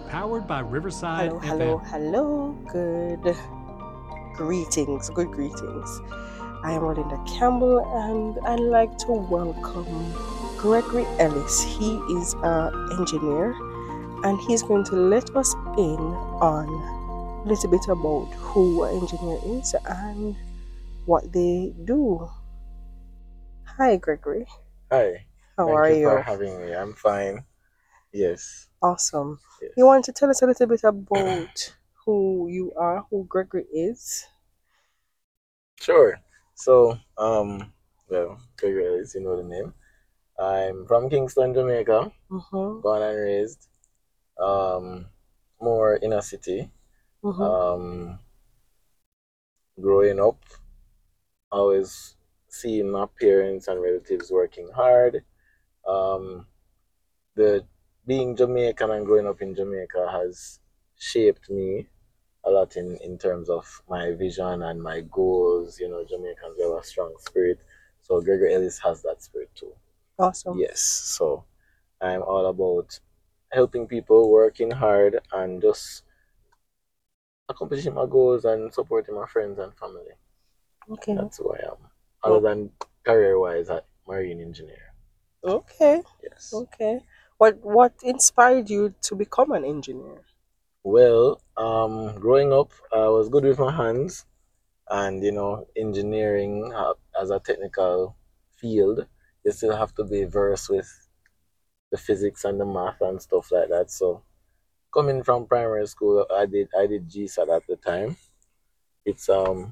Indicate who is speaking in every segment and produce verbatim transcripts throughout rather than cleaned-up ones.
Speaker 1: powered by Riverside
Speaker 2: Hello,
Speaker 1: F
Speaker 2: hello,
Speaker 1: M.
Speaker 2: hello. Good greetings, good greetings. I am Rolinda Campbell and I'd like to welcome Gregory Ellis. He is an engineer and he's going to let us in on a little bit about who an engineer is and what they do. Hi, Gregory.
Speaker 3: Hi,
Speaker 2: How
Speaker 3: thank
Speaker 2: are
Speaker 3: you for
Speaker 2: you?
Speaker 3: having me. I'm fine. Yes,
Speaker 2: Awesome. You
Speaker 3: yes.
Speaker 2: want to tell us a little bit about who you are, who Gregory is?
Speaker 3: Sure. So, um, well, Gregory Ellis, you know the name. I'm from Kingston, Jamaica,
Speaker 2: Mm-hmm.
Speaker 3: born and raised. Um, more inner city.
Speaker 2: Mm-hmm.
Speaker 3: Um, growing up, always seeing my parents and relatives working hard. Um, the being Jamaican and growing up in Jamaica has shaped me a lot in, in terms of my vision and my goals. You know, Jamaicans have a strong spirit. So Gregory Ellis has that spirit too.
Speaker 2: Awesome.
Speaker 3: Yes. So I'm all about helping people, working hard, and just accomplishing my goals and supporting my friends and family.
Speaker 2: Okay.
Speaker 3: That's who I am. Other
Speaker 2: Oh,
Speaker 3: than career wise, a marine engineer.
Speaker 2: okay.
Speaker 3: Yes.
Speaker 2: Okay. What what inspired you to become an engineer?
Speaker 3: Well, um, growing up, I was good with my hands, and you know, engineering uh, as a technical field, you still have to be versed with the physics and the math and stuff like that. So coming from primary school, I did I did G SAT at the time. It's um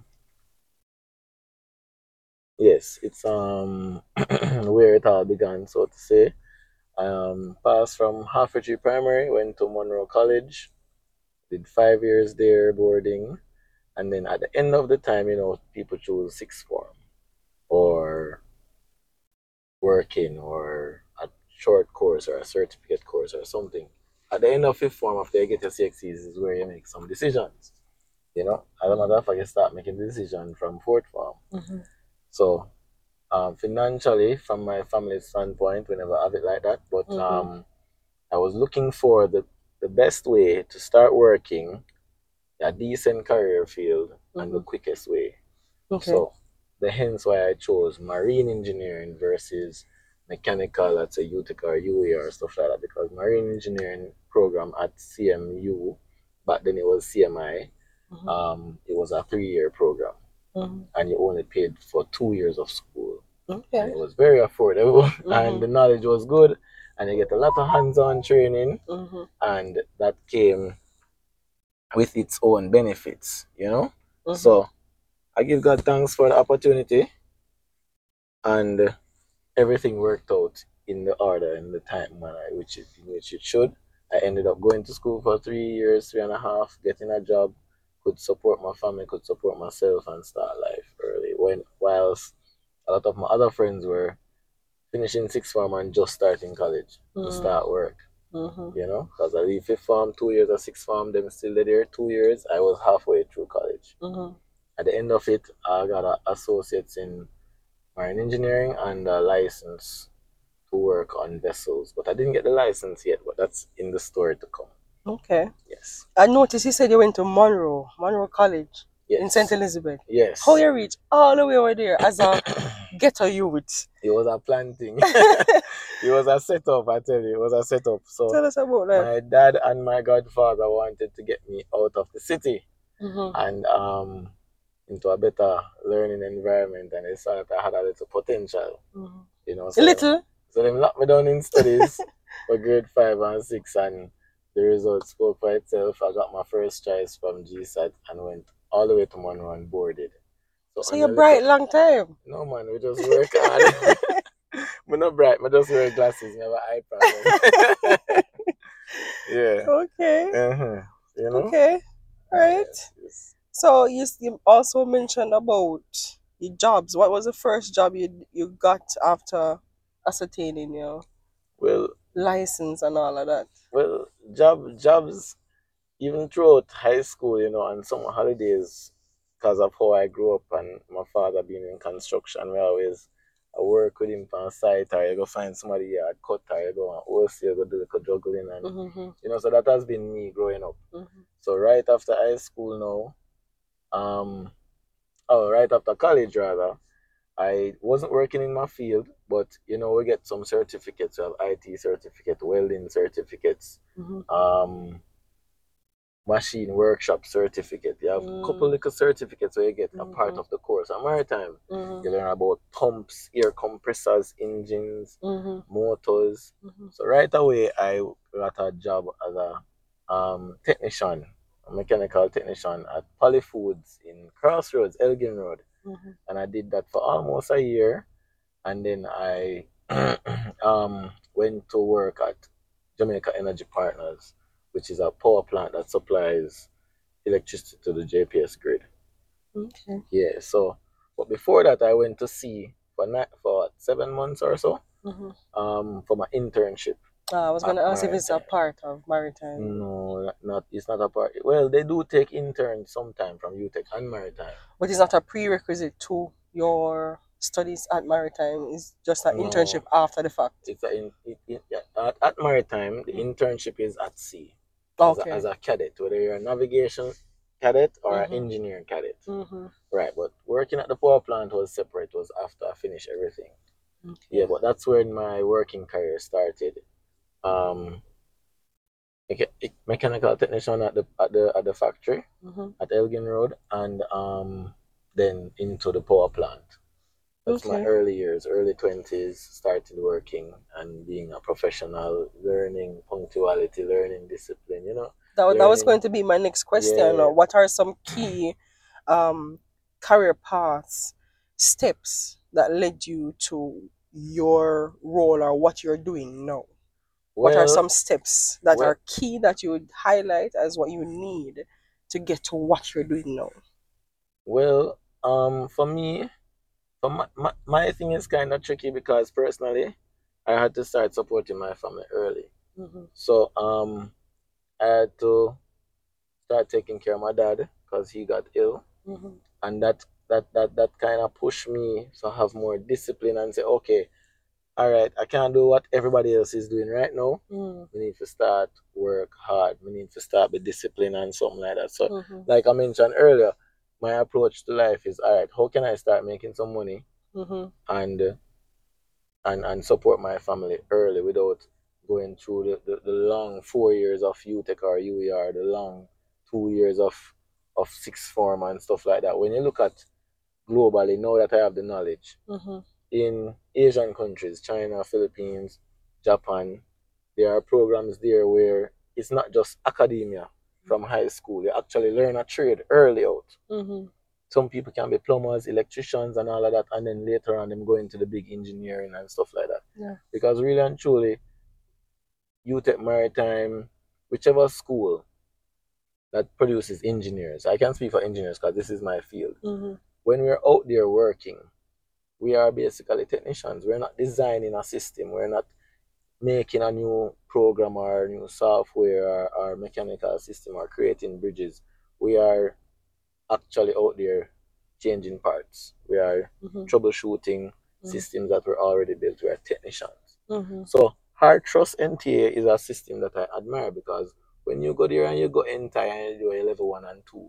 Speaker 3: yes, it's um where it all began, so to say. I um passed from halfway through primary, went to Monroe College, did five years there boarding, and then at the end of the time, you know, people choose sixth form or working or a short course or a certificate course or something. At the end of fifth form, after you get your C X Cs, is where you make some decisions. You know, as a matter of fact, you start making decisions from fourth form.
Speaker 2: Mm-hmm.
Speaker 3: So, um, financially, from my family standpoint, we never have it like that. But
Speaker 2: Mm-hmm.
Speaker 3: um, I was looking for the, the best way to start working a decent career field and the
Speaker 2: Mm-hmm.
Speaker 3: quickest way.
Speaker 2: Okay.
Speaker 3: So the hence why I chose marine engineering versus mechanical, let's say Utica or U A or stuff like that, because marine engineering program at C M U, back then it was C M I,
Speaker 2: Mm-hmm.
Speaker 3: um, it was a three year program
Speaker 2: Mm-hmm.
Speaker 3: and you only paid for two years of school. And
Speaker 2: Okay.
Speaker 3: it was very affordable and
Speaker 2: Mm-hmm.
Speaker 3: the knowledge was good and you get a lot of hands on training
Speaker 2: Mm-hmm.
Speaker 3: and that came with its own benefits, you know?
Speaker 2: Mm-hmm.
Speaker 3: So I give God thanks for the opportunity and everything worked out in the order and the time manner which it in which it should. I ended up going to school for three years, three and a half, getting a job, could support my family, could support myself and start life early. When whilst a lot of my other friends were finishing sixth form and just starting college to start work.
Speaker 2: Mm-hmm.
Speaker 3: You know, because I leave fifth form, two years of sixth form, them still there two years. I was halfway through college.
Speaker 2: Mm-hmm.
Speaker 3: At the end of it, I got an associates in marine engineering and a license to work on vessels. But I didn't get the license yet, but that's in the story to come.
Speaker 2: Okay.
Speaker 3: Yes.
Speaker 2: I noticed you said you went to Monroe, Monroe College in Saint
Speaker 3: Yes.
Speaker 2: Elizabeth. How
Speaker 3: Yes.
Speaker 2: you reach all the way over there as a ghetto youth?
Speaker 3: It was a planting. It was a setup, I tell you. It was a setup. So
Speaker 2: Tell us about that.
Speaker 3: my dad and my godfather wanted to get me out of the city
Speaker 2: Mm-hmm.
Speaker 3: and um into a better learning environment and they saw that I had a little potential.
Speaker 2: Mm-hmm.
Speaker 3: You know,
Speaker 2: A
Speaker 3: so them
Speaker 2: little.
Speaker 3: so them locked me down in studies for grade five and six and the results spoke for itself. I got my first choice from G SAT and went all the way to Monroe and boarded. So
Speaker 2: So
Speaker 3: on
Speaker 2: you're
Speaker 3: a little
Speaker 2: bright long time.
Speaker 3: no man, we just work hard. I'm not bright, I just wear glasses, never eye problem. Yeah.
Speaker 2: Okay.
Speaker 3: Uh-huh. You know?
Speaker 2: Okay.
Speaker 3: Ah,
Speaker 2: Right.
Speaker 3: yes, yes.
Speaker 2: So you, s- you also mentioned about your jobs. What was the first job you you got after ascertaining your
Speaker 3: Well,
Speaker 2: license and all of that?
Speaker 3: well, job jobs even throughout high school, you know, and summer holidays, because of how I grew up and my father being in construction, we always I work with him on site, or you go find somebody yard cut, or you go on wholesale, go do the juggling, and
Speaker 2: Mm-hmm.
Speaker 3: you know. So that has been me growing up.
Speaker 2: Mm-hmm.
Speaker 3: So right after high school now, um, oh, right after college rather, I wasn't working in my field, but you know, we get some certificates. We have I T certificate, welding certificates,
Speaker 2: Mm-hmm.
Speaker 3: um, machine workshop certificate. You have a couple
Speaker 2: Mm-hmm.
Speaker 3: little certificates where you get a part
Speaker 2: Mm-hmm.
Speaker 3: of the course. And maritime,
Speaker 2: Mm-hmm.
Speaker 3: you learn about pumps, air compressors, engines,
Speaker 2: Mm-hmm.
Speaker 3: motors.
Speaker 2: Mm-hmm.
Speaker 3: So right away, I got a job as a um, technician, a mechanical technician at Polyfoods in Crossroads, Elgin Road,
Speaker 2: Mm-hmm.
Speaker 3: and I did that for almost a year. And then I um, went to work at Jamaica Energy Partners, which is a power plant that supplies electricity to the J P S grid.
Speaker 2: Okay.
Speaker 3: Yeah, so but before that, I went to sea for ni- for what, seven months or so,
Speaker 2: Mm-hmm.
Speaker 3: um, for my internship
Speaker 2: Uh, I was
Speaker 3: at
Speaker 2: gonna ask if it's a
Speaker 3: Maritime.
Speaker 2: part of maritime,
Speaker 3: No, not, not it's not a part. Well, they do take interns sometime from UTech and Maritime.
Speaker 2: but it's not a prerequisite to your studies at maritime. It's just an internship
Speaker 3: No,
Speaker 2: after the fact.
Speaker 3: it's a in, it, it, yeah, at, at Maritime, the
Speaker 2: Mm.
Speaker 3: internship is at sea as a,
Speaker 2: Okay.
Speaker 3: as a cadet, whether you're a navigation cadet or an
Speaker 2: Mm-hmm.
Speaker 3: engineering cadet.
Speaker 2: Mm-hmm.
Speaker 3: Right, but working at the power plant was separate, was after I finished everything.
Speaker 2: Okay.
Speaker 3: Yeah, but that's when my working career started. Um, mecha- mechanical technician at the at the at the factory
Speaker 2: Mm-hmm.
Speaker 3: at Elgin Road, and um, then into the power plant. That's my
Speaker 2: Okay.
Speaker 3: early years, early twenties, started working and being a professional, learning punctuality, learning discipline, you know,
Speaker 2: That, wa- that was going
Speaker 3: learning,
Speaker 2: to be my next question. uh,
Speaker 3: yeah.
Speaker 2: What are some key um, career paths, steps that led you to your role or what you're doing now? What are
Speaker 3: Well,
Speaker 2: some steps that
Speaker 3: well,
Speaker 2: are key that you would highlight as what you need to get to what you're doing now?
Speaker 3: well, um, for me, for my, my, my thing is kind of tricky because personally, I had to start supporting my family early.
Speaker 2: Mm-hmm.
Speaker 3: So, um, I had to start taking care of my dad because he got ill,
Speaker 2: Mm-hmm.
Speaker 3: and that that that that kind of pushed me to have more discipline and say, okay, all right, I can't do what everybody else is doing right now. We need to start work hard. We need to start with discipline and something like that. So,
Speaker 2: Mm-hmm.
Speaker 3: like I mentioned earlier, my approach to life is, all right, how can I start making some money
Speaker 2: Mm-hmm.
Speaker 3: and uh, and and support my family early without going through the, the, the long four years of UTech or U E R, the long two years of of sixth form and stuff like that. When you look at globally, now that I have the knowledge,
Speaker 2: Mm-hmm.
Speaker 3: in Asian countries, China, Philippines, Japan, there are programs there where it's not just academia from high school. You actually learn a trade early out.
Speaker 2: Mm-hmm.
Speaker 3: Some people can be plumbers, electricians, and all of that, and then later on them go into the big engineering and stuff like that.
Speaker 2: Yeah.
Speaker 3: Because really and truly, UTech Maritime, whichever school that produces engineers, I can speak for engineers because this is my field.
Speaker 2: Mm-hmm.
Speaker 3: When we're out there working, we are basically technicians. We're not designing a system. We're not making a new program or new software or, or mechanical system or creating bridges. We are actually out there changing parts. We are
Speaker 2: Mm-hmm.
Speaker 3: troubleshooting
Speaker 2: Mm-hmm.
Speaker 3: systems that were already built. We are technicians.
Speaker 2: Mm-hmm.
Speaker 3: So Hard Trust N T A is a system that I admire because when you go there and you go enter and you do a level one and two,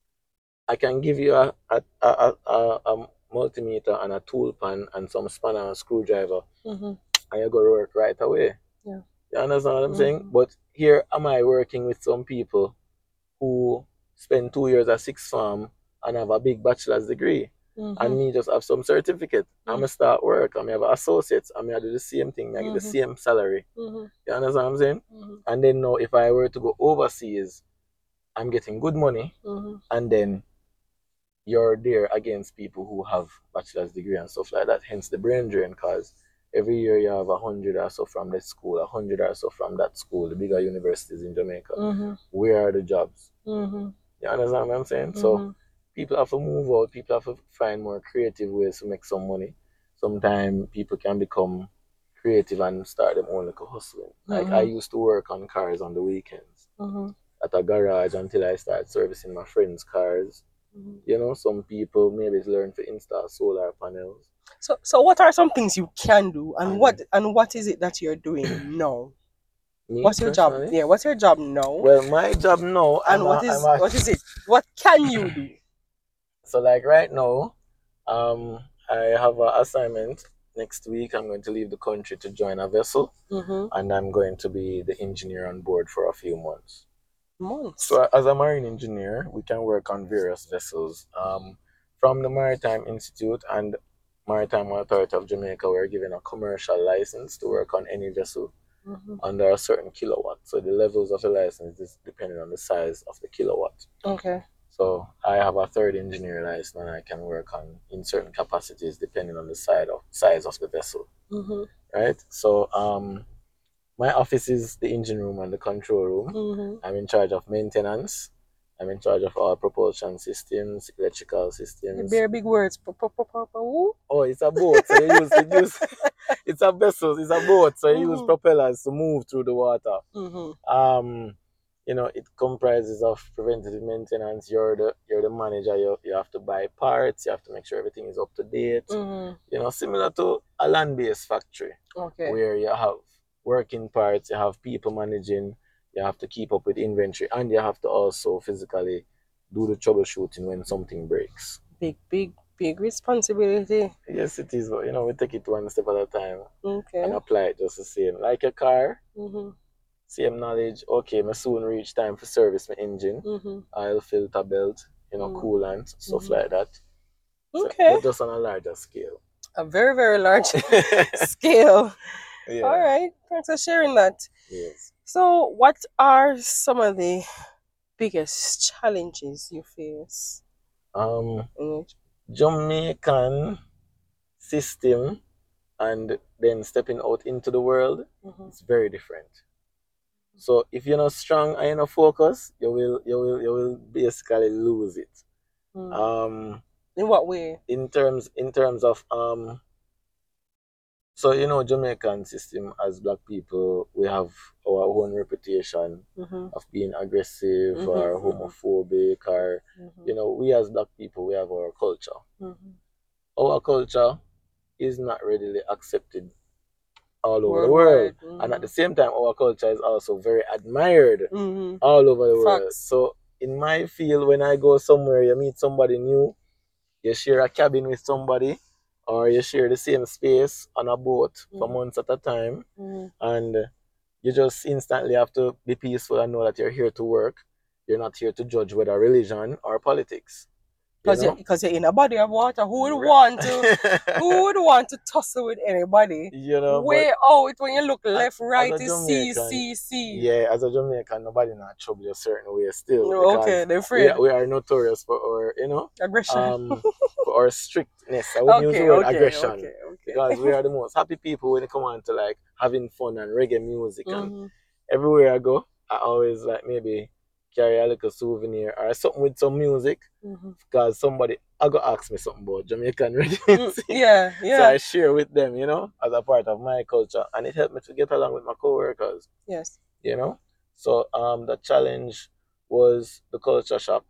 Speaker 3: I can give you a, a, a, a, a multimeter and a tool pan and some spanner and screwdriver,
Speaker 2: Mm-hmm.
Speaker 3: and you go to work right away.
Speaker 2: Yeah.
Speaker 3: You understand what I'm saying?
Speaker 2: Mm-hmm.
Speaker 3: But here am I working with some people who spend two years at sixth form and have a big bachelor's degree.
Speaker 2: Mm-hmm.
Speaker 3: And me just have some certificate. I'm
Speaker 2: Mm-hmm.
Speaker 3: gonna start work. I'm gonna have associates. I'm gonna do the same thing. I get the
Speaker 2: Mm-hmm.
Speaker 3: same salary.
Speaker 2: Mm-hmm.
Speaker 3: You understand what I'm saying?
Speaker 2: Mm-hmm.
Speaker 3: And then now, if I were to go overseas, I'm getting good money.
Speaker 2: Mm-hmm.
Speaker 3: And then you're there against people who have bachelor's degree and stuff like that. Hence the brain drain, cause every year you have a hundred or so from this school, a hundred or so from that school, the bigger universities in Jamaica.
Speaker 2: Mm-hmm.
Speaker 3: Where are the jobs?
Speaker 2: Mm-hmm.
Speaker 3: You understand what I'm saying?
Speaker 2: Mm-hmm.
Speaker 3: So people have to move out. People have to find more creative ways to make some money. Sometimes people can become creative and start them own like a hustling. Like I
Speaker 2: Mm-hmm.
Speaker 3: used to work on cars on the weekends
Speaker 2: Mm-hmm.
Speaker 3: at a garage until I started servicing my friends' cars.
Speaker 2: Mm-hmm.
Speaker 3: You know, some people maybe learn to install solar panels.
Speaker 2: So, so what are some things you can do, and
Speaker 3: And
Speaker 2: what and what is it that you're doing now?
Speaker 3: me
Speaker 2: What's your job?
Speaker 3: personally,
Speaker 2: Yeah, what's your job now?
Speaker 3: well, my job now, I'm
Speaker 2: And what
Speaker 3: a, I'm
Speaker 2: is
Speaker 3: a,
Speaker 2: what is it? What can you do?
Speaker 3: so like right now, um, I have an assignment next week. I'm going to leave the country to join a vessel,
Speaker 2: Mm-hmm.
Speaker 3: and I'm going to be the engineer on board for a few months.
Speaker 2: Months.
Speaker 3: So as a marine engineer, we can work on various vessels. Um, from the Maritime Institute and Maritime Authority of Jamaica, we're given a commercial license to work on any vessel
Speaker 2: Mm-hmm.
Speaker 3: under a certain kilowatt. So the levels of the license is depending on the size of the kilowatt.
Speaker 2: Okay.
Speaker 3: So I have a third engineer license and I can work on in certain capacities depending on the size of size of the vessel.
Speaker 2: Mm-hmm.
Speaker 3: Right? So um my office is the engine room and the control room.
Speaker 2: Mm-hmm.
Speaker 3: I'm in charge of maintenance. I'm in charge of all propulsion systems, electrical systems.
Speaker 2: Very big words. Pa- pa- pa- pa- pa- woo.
Speaker 3: Oh, it's a boat. So you use, it use it's a vessel, it's a boat. So you use
Speaker 2: Mhm.
Speaker 3: propellers to move through the water.
Speaker 2: Mhm.
Speaker 3: Um, you know, it comprises of preventative maintenance. You're the you're the manager. You, you have to buy parts. You have to make sure everything is up to date.
Speaker 2: Mhm.
Speaker 3: You know, similar to a land-based factory
Speaker 2: Okay.
Speaker 3: where you have working parts, you have people managing, you have to keep up with inventory, and you have to also physically do the troubleshooting when something breaks.
Speaker 2: Big, big, big responsibility.
Speaker 3: Yes, it is. But you know, we take it one step at a time
Speaker 2: Okay.
Speaker 3: and apply it just the same. Like a car,
Speaker 2: Mm-hmm.
Speaker 3: same knowledge. Okay, my soon reach time for service my engine,
Speaker 2: Mm-hmm.
Speaker 3: oil filter belt, you know,
Speaker 2: Mm.
Speaker 3: coolant, stuff
Speaker 2: Mhm.
Speaker 3: like that. So,
Speaker 2: Okay.
Speaker 3: but just on a larger scale.
Speaker 2: A very, very large scale.
Speaker 3: Yeah.
Speaker 2: All right. Thanks for sharing that.
Speaker 3: Yes.
Speaker 2: So, what are some of the biggest challenges you face?
Speaker 3: Um,
Speaker 2: in it?
Speaker 3: Jamaican system and then stepping out into the world,
Speaker 2: Mhm.
Speaker 3: it's very different. So if you're not strong and you're not focused, you will you will you will basically lose it.
Speaker 2: Mm.
Speaker 3: Um,
Speaker 2: In what way?
Speaker 3: in terms in terms of um, so you know Jamaican system as black people, we have our own reputation
Speaker 2: Mm-hmm.
Speaker 3: of being aggressive
Speaker 2: Mhm,
Speaker 3: or
Speaker 2: mhm.
Speaker 3: homophobic or
Speaker 2: Mhm.
Speaker 3: you know we as black people we have our culture.
Speaker 2: Mhm.
Speaker 3: Our culture is not readily accepted all over the world.
Speaker 2: Worldwide.
Speaker 3: And at the
Speaker 2: Mhm.
Speaker 3: same time, our culture is also very admired
Speaker 2: Mhm.
Speaker 3: all over the world.
Speaker 2: Facts.
Speaker 3: So, in my field, when I go somewhere, you meet somebody new, you share a cabin with somebody, or you share the same space on a boat for
Speaker 2: Mhm.
Speaker 3: months at a time,
Speaker 2: Mhm.
Speaker 3: and you just instantly have to be peaceful and know that you're here to work. You're not here to judge whether religion or politics. You
Speaker 2: Because you're,
Speaker 3: know?
Speaker 2: because you're in a body of water. Who would
Speaker 3: Right.
Speaker 2: want to? Who would want to tussle with anybody?
Speaker 3: You know, but
Speaker 2: Way out when you look
Speaker 3: as,
Speaker 2: left,
Speaker 3: as
Speaker 2: right
Speaker 3: a
Speaker 2: is C,
Speaker 3: Jamaican,
Speaker 2: C, C.
Speaker 3: yeah, as a Jamaican, nobody not trouble a certain way still
Speaker 2: No, okay,
Speaker 3: because
Speaker 2: they're
Speaker 3: we
Speaker 2: afraid.
Speaker 3: are, we are notorious for our, you know,
Speaker 2: Aggression.
Speaker 3: um, for our strictness. I wouldn't use the
Speaker 2: Okay,
Speaker 3: word
Speaker 2: okay,
Speaker 3: aggression
Speaker 2: okay, okay.
Speaker 3: because we are the most happy people when it come on to like having fun and reggae music. And
Speaker 2: Mhm.
Speaker 3: everywhere I go, I always like maybe carry a little souvenir or something with some music
Speaker 2: Mhm.
Speaker 3: because somebody I go ask me something about Jamaican reggae
Speaker 2: Mm,
Speaker 3: music.
Speaker 2: yeah,
Speaker 3: So
Speaker 2: yeah.
Speaker 3: I share with them, you know, as a part of my culture, and it helped me to get along with my coworkers,
Speaker 2: Yes.
Speaker 3: you know. So um, the challenge was the culture shock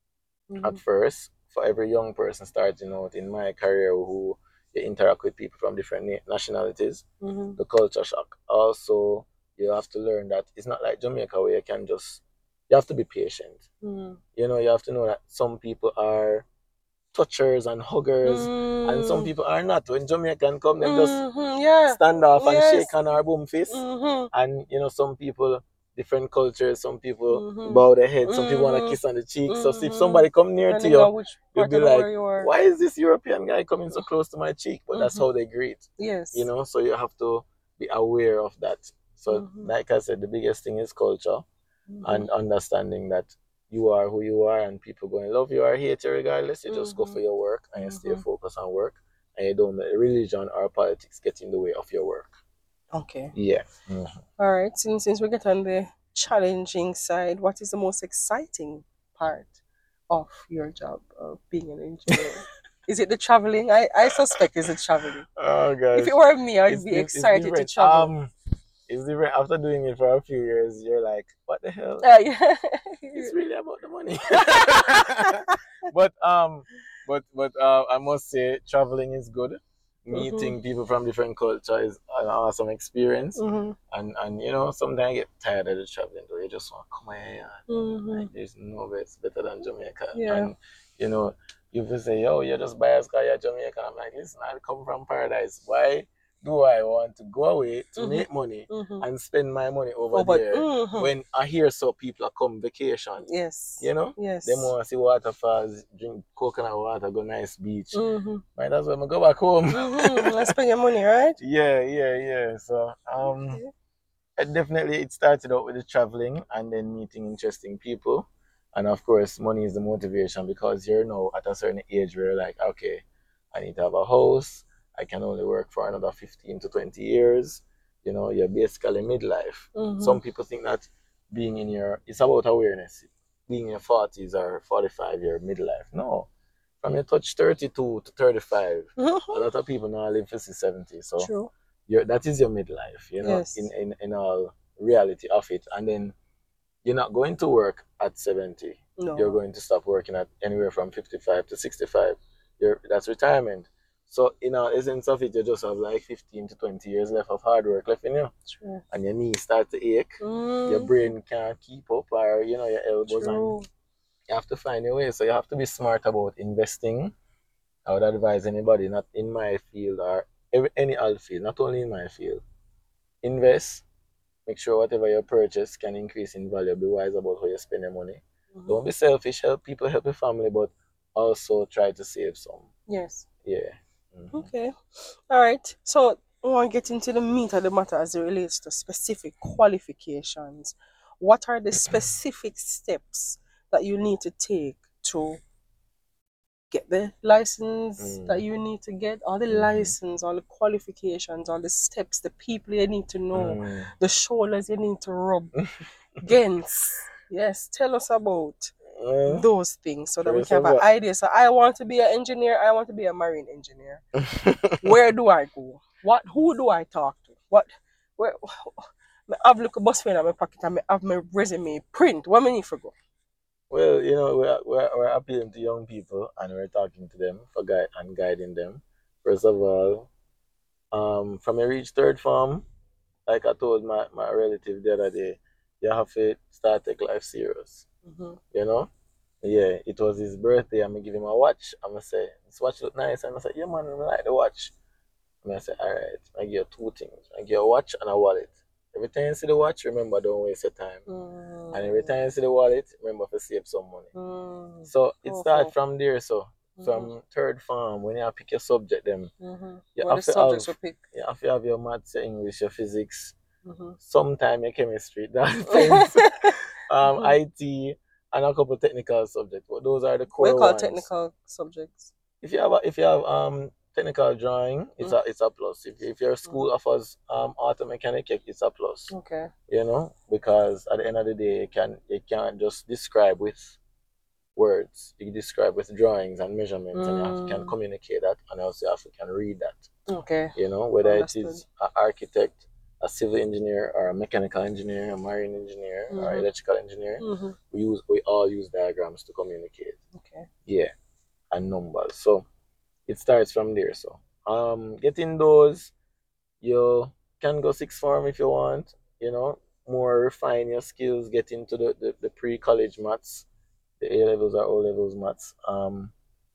Speaker 3: at
Speaker 2: Mhm.
Speaker 3: first for every young person starting out in my career who you interact with people from different na- nationalities.
Speaker 2: Mhm.
Speaker 3: The culture shock. Also, you have to learn that it's not like Jamaica where you can just you have to be patient.
Speaker 2: Mhm.
Speaker 3: You know, you have to know that some people are touchers and huggers, and some
Speaker 2: Mm.
Speaker 3: people are not. When Jamaican come, them just
Speaker 2: Mhm. Yeah.
Speaker 3: stand off and
Speaker 2: Yes.
Speaker 3: shake on our boom fist.
Speaker 2: Mhm.
Speaker 3: And you know, some people, different cultures, some people
Speaker 2: Mhm.
Speaker 3: bow their head, some people want to
Speaker 2: Mhm.
Speaker 3: kiss on the cheek. So if
Speaker 2: Mhm.
Speaker 3: somebody come near to
Speaker 2: Depending on
Speaker 3: you,
Speaker 2: which
Speaker 3: you'll
Speaker 2: part
Speaker 3: be
Speaker 2: of the
Speaker 3: like,
Speaker 2: world you are.
Speaker 3: why is this European guy coming so close to my cheek? But that's
Speaker 2: Mhm.
Speaker 3: how they greet,
Speaker 2: Yes.
Speaker 3: you know. So you have to be aware of that. So,
Speaker 2: Mhm.
Speaker 3: like I said, the biggest thing is culture
Speaker 2: Mhm.
Speaker 3: and understanding that you are who you are and people going to love you or hate you regardless. You just go
Speaker 2: Mhm.
Speaker 3: for your work and you stay
Speaker 2: Mhm.
Speaker 3: focused on work and you don't let religion or politics get in the way of your work.
Speaker 2: Okay.
Speaker 3: Yeah. Mhm.
Speaker 2: All right. Since since we get on the challenging side, what is the most exciting part of your job of being an engineer? Is it the traveling? I, I suspect it's the traveling.
Speaker 3: Oh
Speaker 2: If
Speaker 3: gosh.
Speaker 2: it were me, I'd
Speaker 3: It's,
Speaker 2: be
Speaker 3: it's, it's
Speaker 2: excited to
Speaker 3: different.
Speaker 2: travel.
Speaker 3: Um it's different after doing it for a few years, you're like, what the hell?
Speaker 2: Uh, yeah.
Speaker 3: It's really about the money. but um but but uh, I must say traveling is good. meeting people from different cultures is an awesome experience.
Speaker 2: Mm-hmm.
Speaker 3: And and you know, sometimes I get tired of the traveling though. You just want to come here.
Speaker 2: Mm-hmm.
Speaker 3: Like there's no place better than Jamaica.
Speaker 2: Yeah.
Speaker 3: And you know, you will say, yo, you're just biased because you're Jamaican. I'm like, listen, I come from paradise. Why do I want to go away to
Speaker 2: Mhm.
Speaker 3: make money
Speaker 2: Mm-hmm.
Speaker 3: and spend my money over
Speaker 2: Oh, but
Speaker 3: there
Speaker 2: mhm.
Speaker 3: when I hear so people are come vacation?
Speaker 2: Yes.
Speaker 3: You know?
Speaker 2: Yes.
Speaker 3: They want to see waterfalls, drink coconut water, go nice beach.
Speaker 2: Mm-hmm.
Speaker 3: Right, that's when I go back home.
Speaker 2: Mm-hmm. I spend your money, right?
Speaker 3: Yeah, yeah, yeah. So um
Speaker 2: Okay.
Speaker 3: it definitely it started out with the traveling and then meeting interesting people. And of course money is the motivation because you're now at a certain age where you're like, okay, I need to have a house. I can only work for another fifteen to twenty years. You know, you're basically midlife.
Speaker 2: Mhm.
Speaker 3: Some people think that being in your it's about awareness. Being in your forties or forty-five year midlife. No. From your touch thirty-two to thirty-five, a lot of people now live for seventy. So
Speaker 2: True.
Speaker 3: you're, that is your midlife, you know,
Speaker 2: Yes.
Speaker 3: in, in, in all reality of it. And then you're not going to work at seventy.
Speaker 2: No.
Speaker 3: You're going to stop working at anywhere from fifty-five to sixty-five. You're, that's retirement. So in all essence of it, you just have like fifteen to twenty years left of hard work left in you.
Speaker 2: True.
Speaker 3: And your knees start to ache.
Speaker 2: Mm.
Speaker 3: Your brain can't keep up, or, you know, your elbows.
Speaker 2: True.
Speaker 3: And you have to find a way. So you have to be smart about investing. I would advise anybody, not in my field or every, any other field, not only in my field. Invest. Make sure whatever you purchase can increase in value. Be wise about how you spend your money.
Speaker 2: Mhm.
Speaker 3: Don't be selfish. Help people, help your family, but also try to save some.
Speaker 2: Yes.
Speaker 3: Yeah. Mhm.
Speaker 2: Okay. All right. So I want to get into the meat of the matter as it relates to specific qualifications. What are the specific steps that you need to take to get the license
Speaker 3: Mm.
Speaker 2: that you need to get? All the
Speaker 3: Mhm.
Speaker 2: license, all the qualifications, all the steps, the people you need to know,
Speaker 3: Mm.
Speaker 2: the shoulders you need to rub against. Yes. Tell us about
Speaker 3: Well,
Speaker 2: those things so that we
Speaker 3: first
Speaker 2: can have
Speaker 3: of
Speaker 2: an
Speaker 3: all,
Speaker 2: idea. So I want to be an engineer. I want to be a marine engineer. Where do I go? What? Who do I talk to? What? Where? I have look a bus friend in my pocket and I have my resume print. What me need for go?
Speaker 3: well, you know, we're, we're, we're appealing to young people and we're talking to them for guide and guiding them. First of all, um, from a reach third form, like I told my, my relative the other day, you have to start take life serious.
Speaker 2: Mm-hmm.
Speaker 3: You know? Yeah, it was his birthday. I'm gonna give him a watch. I'm gonna say, this watch look nice. And I said, yeah, man, I like the watch. And I said, all right, I give you two things. I give you a watch and a wallet. Every time you see the watch, remember, don't waste your time.
Speaker 2: Mm.
Speaker 3: And every time you see the wallet, remember to save some money.
Speaker 2: Mm.
Speaker 3: So it
Speaker 2: Oh,
Speaker 3: starts
Speaker 2: oh.
Speaker 3: from there. So
Speaker 2: Mhm.
Speaker 3: from third form, when you pick your subject, them
Speaker 2: Mm-hmm.
Speaker 3: you
Speaker 2: What
Speaker 3: have
Speaker 2: the
Speaker 3: to
Speaker 2: subjects
Speaker 3: have
Speaker 2: we pick?
Speaker 3: you have to have your maths, your English, your physics,
Speaker 2: Mm-hmm.
Speaker 3: sometime your chemistry, that depends. um,
Speaker 2: Mhm.
Speaker 3: I T, and a couple technical subjects. But those are the
Speaker 2: What you
Speaker 3: core
Speaker 2: call
Speaker 3: ones.
Speaker 2: technical subjects?
Speaker 3: If you have a, if you have um technical drawing, it's
Speaker 2: Mm.
Speaker 3: a it's a plus. If if your school offers um auto mechanic, it's a plus.
Speaker 2: Okay.
Speaker 3: You know, because at the end of the day, you can you can't just describe with words. You can describe with drawings and measurements, and you have to can
Speaker 2: Mm.
Speaker 3: communicate that, and also you have to can read that.
Speaker 2: Okay.
Speaker 3: You know, whether
Speaker 2: Understood.
Speaker 3: it is an architect, a civil engineer, or a mechanical engineer, a marine engineer, or
Speaker 2: Mhm.
Speaker 3: electrical engineer,
Speaker 2: Mm-hmm.
Speaker 3: we use we all use diagrams to communicate.
Speaker 2: Okay.
Speaker 3: Yeah, and numbers. So it starts from there. So um, getting those, you can go sixth form if you want. You know, more refine your skills, get into the, the, the pre college maths, the A levels or O levels maths, um,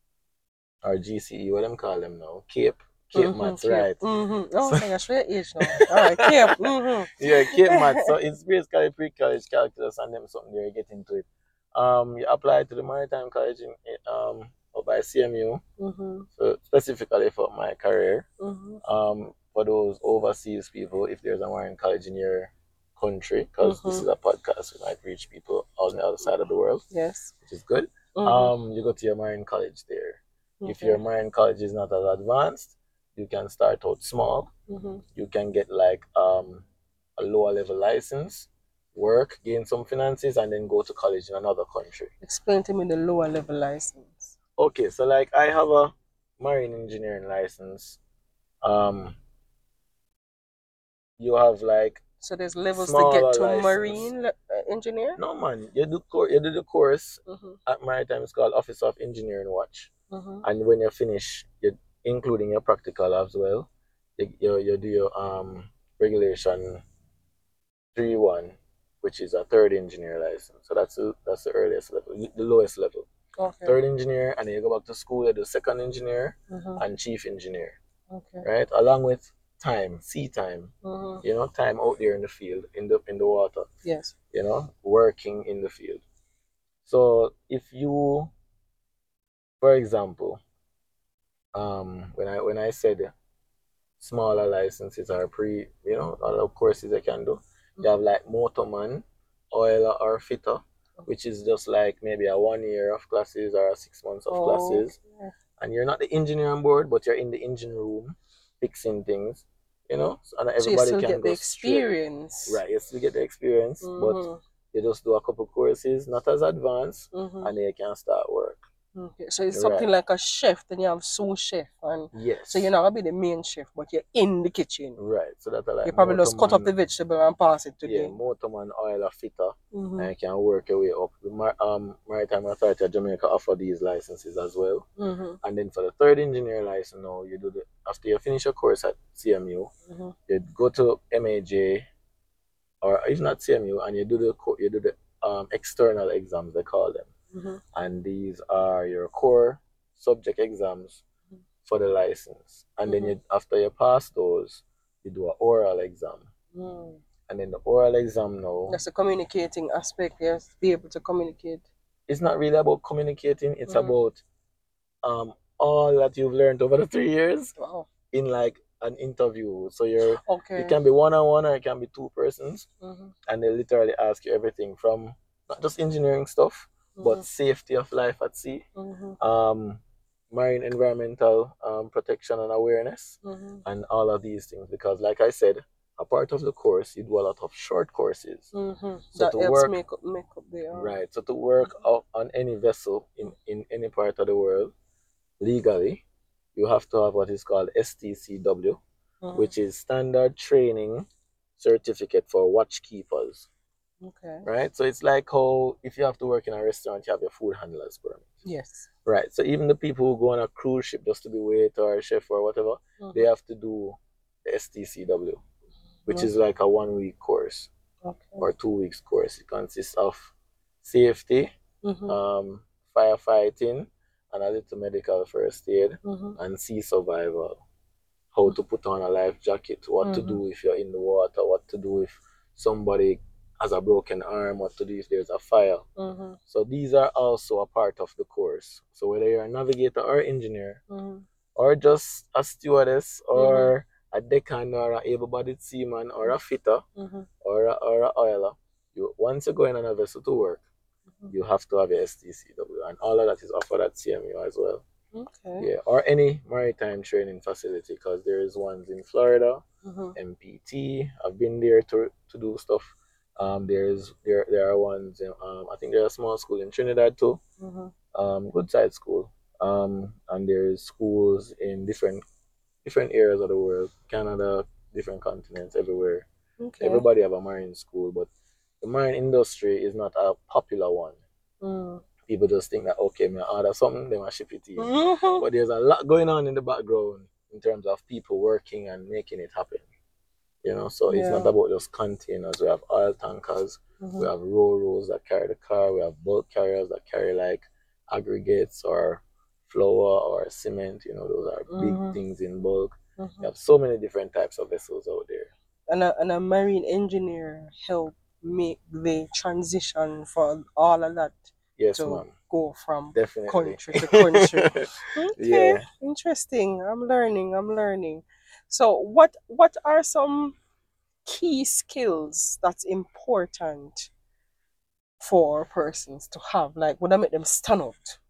Speaker 3: or G C E, what them call them now, Cape. Cape
Speaker 2: Mm-hmm.
Speaker 3: maths,
Speaker 2: Cape.
Speaker 3: right?
Speaker 2: Mm-hmm. Oh,
Speaker 3: So-
Speaker 2: so you're straight age now. All right, Cape. Mm-hmm.
Speaker 3: Yeah, Cape maths. So it's basically pre-college calculus and them something there. You get into it. Um, you apply to the Maritime College in um or by C M U.
Speaker 2: Mm-hmm.
Speaker 3: So specifically for my career.
Speaker 2: Mm-hmm.
Speaker 3: Um, for those overseas people, if there's a marine college in your country, because this
Speaker 2: Mhm.
Speaker 3: is a podcast, we might reach people on the other side of the world,
Speaker 2: Yes.
Speaker 3: which is good.
Speaker 2: Mhm.
Speaker 3: Um, you go to your marine college there. If
Speaker 2: Okay.
Speaker 3: your marine college is not as advanced, you can start out small.
Speaker 2: Mhm.
Speaker 3: You can get like um a lower level license, work, gain some finances, and then go to college in another country.
Speaker 2: Explain to me the lower level license.
Speaker 3: Okay, so like I have a marine engineering license. Um, you have like
Speaker 2: So there's levels to
Speaker 3: smaller
Speaker 2: get to
Speaker 3: license.
Speaker 2: marine le- uh, engineer.
Speaker 3: No man, you do cour- you do the course
Speaker 2: Mhm.
Speaker 3: at Maritime. It's called Office of Engineering Watch,
Speaker 2: Mhm.
Speaker 3: and when you finish, you including your practical as well. You, you, you do your um, regulation three one, which is a third engineer license. So that's the, that's the earliest level, the lowest level.
Speaker 2: Okay.
Speaker 3: Third engineer, and then you go back to school, you do second engineer
Speaker 2: Mhm.
Speaker 3: and chief engineer,
Speaker 2: Okay.
Speaker 3: right? Along with time, sea time,
Speaker 2: Mhm.
Speaker 3: you know, time out there in the field, in the in the water,
Speaker 2: Yes.
Speaker 3: you know, working in the field. So if you, for example, um, when I when I said smaller licenses are pre, you know, other courses I can do. You have like motorman, oiler, or fitter, which is just like maybe a one year of classes or a six months of
Speaker 2: Oh,
Speaker 3: classes.
Speaker 2: okay.
Speaker 3: And you're not the engineer on board, but you're in the engine room fixing things, you know, so and
Speaker 2: So you
Speaker 3: everybody
Speaker 2: still
Speaker 3: can
Speaker 2: get the
Speaker 3: go straight.
Speaker 2: experience.
Speaker 3: Right, you still get the experience, but
Speaker 2: Mhm.
Speaker 3: you just do a couple courses, not as advanced,
Speaker 2: Mhm.
Speaker 3: and then you can start work.
Speaker 2: Okay. So it's something
Speaker 3: Right.
Speaker 2: like a chef, then you have sous chef, and
Speaker 3: Yes.
Speaker 2: so you're not gonna be the main chef, but you're in the kitchen.
Speaker 3: Right, so that are like
Speaker 2: You probably just cut up the
Speaker 3: motorman,
Speaker 2: vegetable and pass it to
Speaker 3: yeah,
Speaker 2: the.
Speaker 3: motorman, oiler, fitter,
Speaker 2: Mhm.
Speaker 3: and you can work your way up. The Mar- um, Maritime Authority of Jamaica offer these licenses as well.
Speaker 2: Mhm.
Speaker 3: And then for the third engineer license now, you do the after you finish your course at C M U,
Speaker 2: Mhm.
Speaker 3: you go to M A J or if not C M U, and you do the co- you do the um, external exams they call them,
Speaker 2: Mhm.
Speaker 3: and these are your core subject exams
Speaker 2: Mhm.
Speaker 3: for the license. And then
Speaker 2: Mhm.
Speaker 3: you after you pass those, you do an oral exam.
Speaker 2: Mm.
Speaker 3: And then the oral exam now,
Speaker 2: That's the communicating aspect. Yes, be able to communicate.
Speaker 3: it's not really about communicating, it's
Speaker 2: Mhm.
Speaker 3: about um all that you've learned over the three years
Speaker 2: Wow.
Speaker 3: in like an interview. So you're
Speaker 2: Okay.
Speaker 3: it can be one on one or it can be two persons,
Speaker 2: Mhm.
Speaker 3: and they literally ask you everything from not just engineering stuff, but
Speaker 2: Mhm.
Speaker 3: safety of life at sea,
Speaker 2: Mhm.
Speaker 3: um, marine environmental um, protection and awareness,
Speaker 2: Mhm.
Speaker 3: and all of these things. Because, like I said, a part of the course, you do a lot of short courses.
Speaker 2: Mhm.
Speaker 3: So
Speaker 2: That
Speaker 3: to
Speaker 2: helps
Speaker 3: work,
Speaker 2: make up make up the. Um,
Speaker 3: right, so to work out on any vessel in, in any part of the world legally, you have to have what is called S T C W,
Speaker 2: Mhm.
Speaker 3: which is Standard Training Certificate for Watchkeepers.
Speaker 2: Okay.
Speaker 3: Right? So it's like how if you have to work in a restaurant, you have your food handler's permit.
Speaker 2: Yes.
Speaker 3: Right. So even the people who go on a cruise ship just to be waiter or chef or whatever,
Speaker 2: Mhm.
Speaker 3: they have to do the S T C W, which
Speaker 2: Mhm.
Speaker 3: is like a one week course
Speaker 2: Okay.
Speaker 3: or two weeks course. It consists of safety,
Speaker 2: Mhm.
Speaker 3: um, firefighting, and a little medical first aid,
Speaker 2: Mhm.
Speaker 3: and sea survival. How to put on a life jacket, what to
Speaker 2: Mhm.
Speaker 3: do if you're in the water, what to do if somebody has a broken arm, what to do if there's a fire.
Speaker 2: Mhm.
Speaker 3: So these are also a part of the course. So whether you're a navigator or engineer,
Speaker 2: Mhm.
Speaker 3: or just a stewardess,
Speaker 2: Mhm.
Speaker 3: or a deckhand, or an able-bodied seaman, or a fitter,
Speaker 2: Mhm.
Speaker 3: or a, or a oiler, you once you go in on a vessel to work,
Speaker 2: Mhm.
Speaker 3: you have to have your S T C W, and all of that is offered at C M U as well.
Speaker 2: Okay.
Speaker 3: Yeah, or any maritime training facility, because there is ones in Florida,
Speaker 2: Mhm.
Speaker 3: M P T. I've been there to, to do stuff. Um, there's there there are ones. In, um, I think there's a small school in Trinidad too.
Speaker 2: Mhm.
Speaker 3: Um, good side school. Um, and there's schools in different different areas of the world, Canada, different continents, everywhere.
Speaker 2: Okay.
Speaker 3: Everybody have a marine school, but the marine industry is not a popular one.
Speaker 2: Mm.
Speaker 3: People just think that okay, me order something, they might ship it in.
Speaker 2: Mhm.
Speaker 3: But there's a lot going on in the background in terms of people working and making it happen. You know, so it's not
Speaker 2: Yeah.
Speaker 3: about just containers. We have oil tankers, we
Speaker 2: Mhm.
Speaker 3: have ro-ros that carry the car, we have bulk carriers that carry like aggregates or flour or cement. You know, those are big
Speaker 2: Mhm.
Speaker 3: things in bulk. You
Speaker 2: Mhm.
Speaker 3: have so many different types of vessels out there.
Speaker 2: And a and a marine engineer help make the transition for all of that
Speaker 3: Yes,
Speaker 2: to
Speaker 3: ma'am.
Speaker 2: go from
Speaker 3: Definitely.
Speaker 2: country to country. Okay,
Speaker 3: Yeah.
Speaker 2: interesting. I'm learning. I'm learning. So, what what are some key skills that's important for persons to have? Like, would I make them stand out?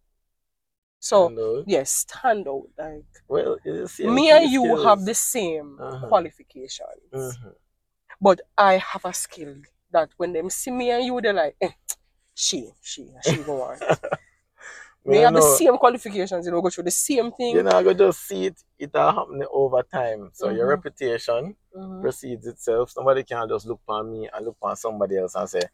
Speaker 2: So,
Speaker 3: Stand out.
Speaker 2: yes, stand out. Like,
Speaker 3: Well, it's the same
Speaker 2: me
Speaker 3: key
Speaker 2: and you have
Speaker 3: skills.
Speaker 2: the same
Speaker 3: Uh-huh.
Speaker 2: qualifications,
Speaker 3: Mhm.
Speaker 2: but I have a skill that when them see me and you, they're like, eh, she, she, she go on.
Speaker 3: Me
Speaker 2: We
Speaker 3: no
Speaker 2: have the
Speaker 3: know.
Speaker 2: same qualifications, you know, go through the same thing.
Speaker 3: You know, I go just see it, it all happening over time. So your
Speaker 2: Mhm.
Speaker 3: reputation
Speaker 2: Mhm.
Speaker 3: precedes itself. Somebody can't just look on me and look on somebody else and say,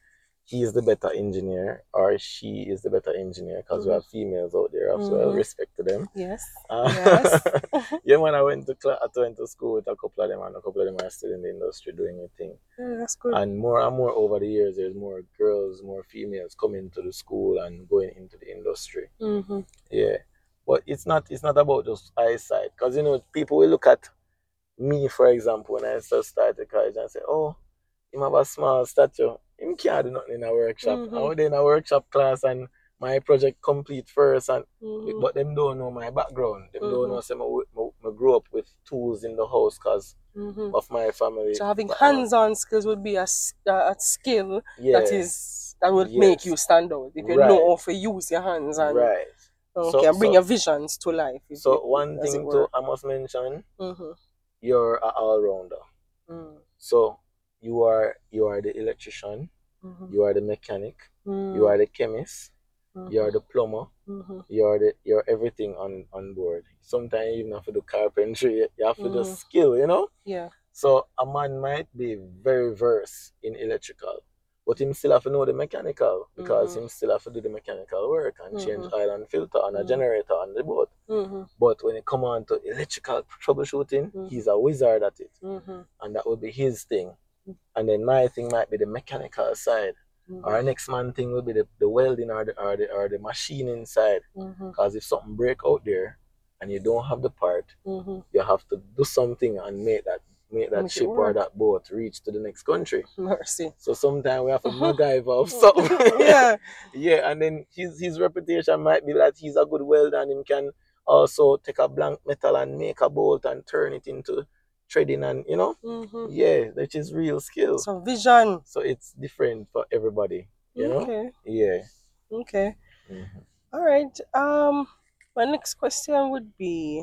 Speaker 3: he is the better engineer or she is the better engineer, because mm-hmm. we have females out there as mm-hmm. well. Respect to them.
Speaker 2: Yes.
Speaker 3: Uh,
Speaker 2: yes.
Speaker 3: yeah, when I went to class, I went to school with a couple of them, and a couple of them are still in the industry doing a thing.
Speaker 2: Yeah, that's good.
Speaker 3: And more and more over the years, there's more girls, more females coming to the school and going into the industry.
Speaker 2: Mm-hmm.
Speaker 3: Yeah, but it's not it's not about just eyesight, because you know people will look at me, for example, when I first started college and say, "Oh, him have a small statue. Him can't do nothing in a workshop." Mm-hmm. I was in a workshop class and my project complete first, and mm-hmm. but them don't know my background. Them mm-hmm. don't know. Say, I, I, I grew up with tools in the house because mm-hmm. of my family.
Speaker 2: So having hands-on skills would be a, a skill yeah. that is that would yes. make you stand out if you right. know how to use your hands and
Speaker 3: right.
Speaker 2: Okay,
Speaker 3: so,
Speaker 2: and bring
Speaker 3: so,
Speaker 2: your visions to life.
Speaker 3: So
Speaker 2: it,
Speaker 3: one thing too, I must mention, mm-hmm. you're an all-rounder. Mm. So you are you are the electrician, mm-hmm. you are the mechanic, mm. you are the chemist, mm-hmm. you are the plumber, mm-hmm. you are the you're everything on, on board. Sometimes you even have to do carpentry, you have to mm-hmm. do skill, you know?
Speaker 2: Yeah.
Speaker 3: So a man might be very versed in electrical, but him still have to know the mechanical, because mm-hmm. him still have to do the mechanical work and mm-hmm. change oil and filter on a mm-hmm. generator on the boat. Mm-hmm. But when it come on to electrical troubleshooting, mm-hmm. he's a wizard at it. Mm-hmm. And that would be his thing. Mm-hmm. And then my thing might be the mechanical side. Mm-hmm. Our next man thing will be the, the welding or the, or the, or the machining side. Because mm-hmm. if something break out there and you don't have the part, mm-hmm. you have to do something and make that make that make ship or that boat reach to the next country.
Speaker 2: Mercy.
Speaker 3: So sometimes we have to MacGyver or something.
Speaker 2: yeah.
Speaker 3: yeah, and then his his reputation might be that he's a good welder, and he can also take a blank metal and make a bolt and turn it into threading, and you know, mm-hmm. yeah, that is real skill.
Speaker 2: So vision.
Speaker 3: So it's different for everybody, you
Speaker 2: okay.
Speaker 3: know? Yeah.
Speaker 2: Okay. Mm-hmm. All right. Um, my next question would be,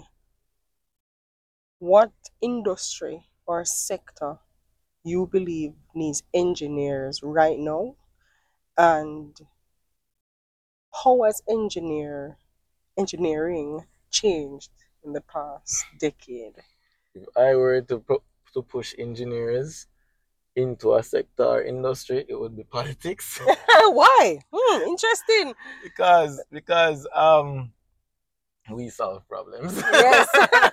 Speaker 2: what industry or sector you believe needs engineers right now, and how has engineer engineering changed in the past decade?
Speaker 3: If I were to pro- to push engineers into a sector or industry, it would be politics.
Speaker 2: Why? Hmm, interesting.
Speaker 3: because because um we solve problems.
Speaker 2: Yes.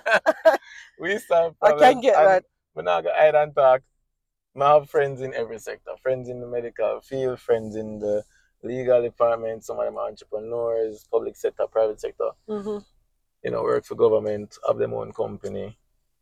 Speaker 3: we solve problems.
Speaker 2: I can get that.
Speaker 3: We're not gonna hide and talk. I have friends in every sector. Friends in the medical field, friends in the legal department, some of them are entrepreneurs, public sector, private sector. Mm-hmm. You know, work for government, have their own company.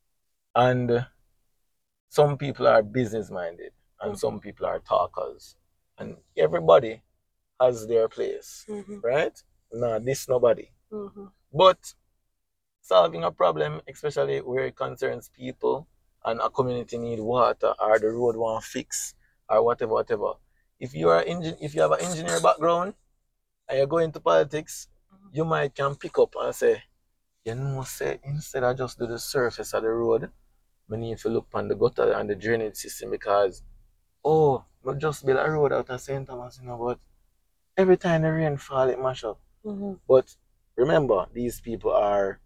Speaker 3: And some people are business minded and mm-hmm. some people are talkers. And everybody has their place, mm-hmm. right? Nah, this nobody. Mm-hmm. But solving a problem, especially where it concerns people and a community need water or the road want fix or whatever, whatever. If you are engin- if you have an engineer background and you go into politics, mm-hmm. you might can pick up and say, you know, say instead of just do the surface of the road, we need to look on the gutter and the drainage system, because oh, we just build a road out of Saint Thomas, you know, but every time the rain fall, it mash up. Mm-hmm. But remember, these people are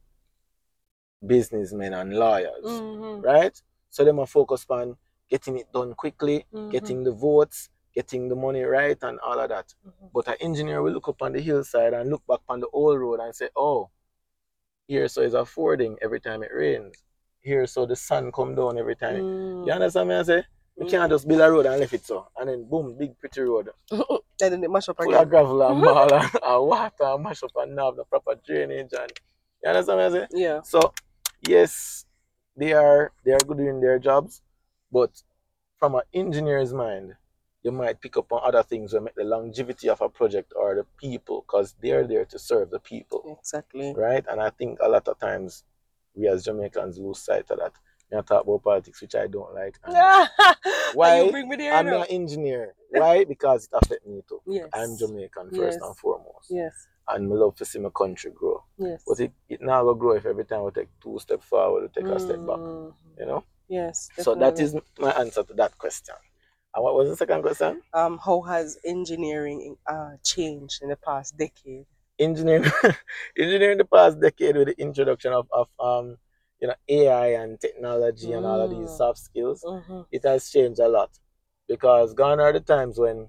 Speaker 3: businessmen and lawyers, mm-hmm. right? So they are focused on getting it done quickly, mm-hmm. getting the votes, getting the money right, and all of that. Mm-hmm. But an engineer will look up on the hillside and look back on the old road and say, oh, here so it's a fording every time it rains. Here so the sun come down every time. Mm. You understand me I say? You mm. can't just build a road and left it so. And then boom, big pretty road.
Speaker 2: And then it mash up
Speaker 3: full
Speaker 2: again.
Speaker 3: Full of gravel and mall and, and water and mash up and have the proper drainage. And you understand me I say?
Speaker 2: Yeah.
Speaker 3: So yes, they are they are good doing their jobs, but from an engineer's mind, you might pick up on other things that make the longevity of a project or the people, because they're there to serve the people.
Speaker 2: Exactly.
Speaker 3: Right? And I think a lot of times we as Jamaicans lose sight of that. I talk about politics, which I don't like.
Speaker 2: Why? You bring me there
Speaker 3: I'm
Speaker 2: now?
Speaker 3: an engineer. Why? Because it affects me too.
Speaker 2: Yes.
Speaker 3: I'm Jamaican first
Speaker 2: yes.
Speaker 3: and foremost.
Speaker 2: Yes.
Speaker 3: And I love to see my country grow.
Speaker 2: Yes.
Speaker 3: But it, it now will grow if every time we take two steps forward, we take mm. a step back. You know?
Speaker 2: Yes. Definitely.
Speaker 3: So that is my answer to that question. And what was the second question?
Speaker 2: Um, how has engineering uh, changed in the past decade?
Speaker 3: Engineering, engineering in the past decade with the introduction of, of um, you know, A I and technology mm. and all of these soft skills, mm-hmm. it has changed a lot. Because gone are the times when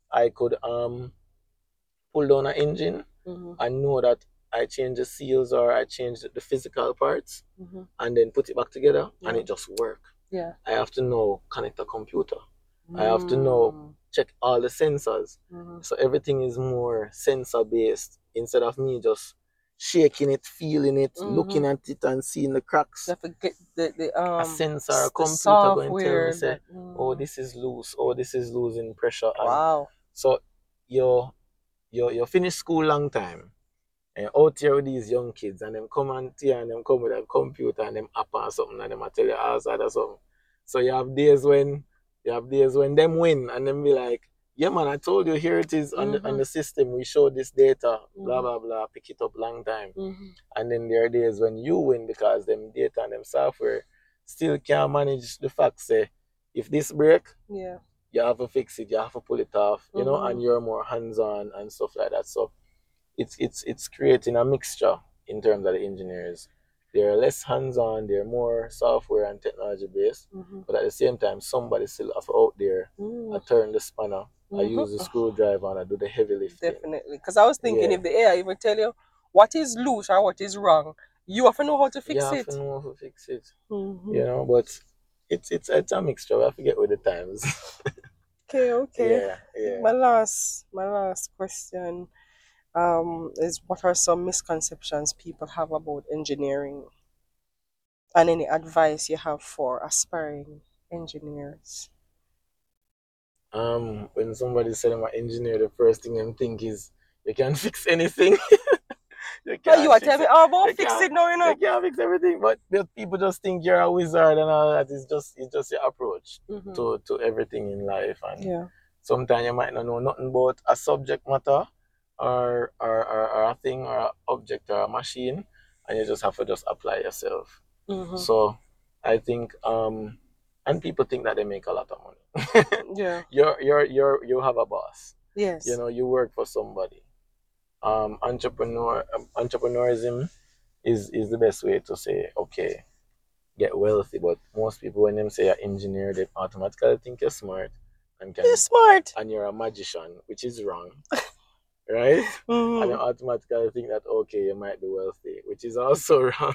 Speaker 3: I could um pull down an engine
Speaker 2: Mm-hmm.
Speaker 3: and know that I change the seals or I change the physical parts
Speaker 2: Mm-hmm.
Speaker 3: and then put it back together and
Speaker 2: Yeah.
Speaker 3: it just work.
Speaker 2: Yeah.
Speaker 3: I have to know connect a computer. I have to know
Speaker 2: Mm.
Speaker 3: check all the sensors.
Speaker 2: Mhm.
Speaker 3: So everything is more sensor based instead of me just shaking it, feeling it, looking
Speaker 2: Mhm.
Speaker 3: at it and seeing the
Speaker 2: You
Speaker 3: cracks.
Speaker 2: have to get the the
Speaker 3: A
Speaker 2: um
Speaker 3: sensor, a
Speaker 2: s- the
Speaker 3: computer going to tell me
Speaker 2: software
Speaker 3: say,
Speaker 2: that.
Speaker 3: oh,
Speaker 2: Mm.
Speaker 3: this is loose, oh, this is losing pressure, and
Speaker 2: Wow.
Speaker 3: so you you you finish school long time and out here with these young kids and them come and here and them come with a computer and them app or something and them a tell you all side or something. So you have days when you have days when them win and them be like, yeah man, I told you here it is on the on
Speaker 2: Mhm.
Speaker 3: the system. We show this data, blah
Speaker 2: Mhm.
Speaker 3: blah blah, pick it up long time.
Speaker 2: Mhm.
Speaker 3: And then there are days when you win because them data and them software still can't manage the fact say if this break,
Speaker 2: Yeah.
Speaker 3: you have to fix it, you have to pull it off, you know, and
Speaker 2: Mhm.
Speaker 3: you're more hands on and stuff like that. So it's it's it's creating a mixture in terms of the engineers. They're less hands-on, they're more software and technology based,
Speaker 2: Mhm.
Speaker 3: but at the same time, somebody still have out there. I
Speaker 2: Mm.
Speaker 3: turn the spanner, I
Speaker 2: Mhm.
Speaker 3: use the screwdriver, and I do the heavy lifting.
Speaker 2: Definitely. Because I was thinking
Speaker 3: Yeah,
Speaker 2: if the A I even tell you what is loose or what is wrong, you have to know how to
Speaker 3: you
Speaker 2: fix
Speaker 3: have to
Speaker 2: it.
Speaker 3: know how to fix it, you
Speaker 2: Mhm.
Speaker 3: know. But it's it's it's a mixture. We have to get with the times.
Speaker 2: Okay. Okay.
Speaker 3: Yeah,
Speaker 2: I think
Speaker 3: yeah.
Speaker 2: my last my last question um is what are some misconceptions people have about engineering and any advice you have for aspiring engineers?
Speaker 3: Um, when somebody said I'm an engineer, the first thing I'm think is you can fix anything. You
Speaker 2: Oh, you
Speaker 3: can't
Speaker 2: are
Speaker 3: fix
Speaker 2: telling me
Speaker 3: it.
Speaker 2: all about
Speaker 3: You can't.
Speaker 2: fixing now, you
Speaker 3: You
Speaker 2: know?
Speaker 3: can't fix everything. But the people just think you're a wizard and all that. It's just it's just your approach
Speaker 2: Mm-hmm.
Speaker 3: to to everything in life. And
Speaker 2: Yeah.
Speaker 3: sometimes you might not know nothing about a subject matter or or, or, or a thing or an object or a machine, and you just have to just apply yourself.
Speaker 2: Mm-hmm.
Speaker 3: So I think um and people think that they make a lot of money.
Speaker 2: Yeah.
Speaker 3: you're you're you're you have a boss. You
Speaker 2: Yes.
Speaker 3: know, you work for somebody. Um, entrepreneur um, entrepreneurism is is the best way to say okay, get wealthy. But most people when them say you're engineer, they automatically think you're smart and
Speaker 2: You're
Speaker 3: can
Speaker 2: smart.
Speaker 3: and you're a magician, which is wrong, right? And they
Speaker 2: Mm-hmm.
Speaker 3: automatically think that okay, you might be wealthy, which is also wrong.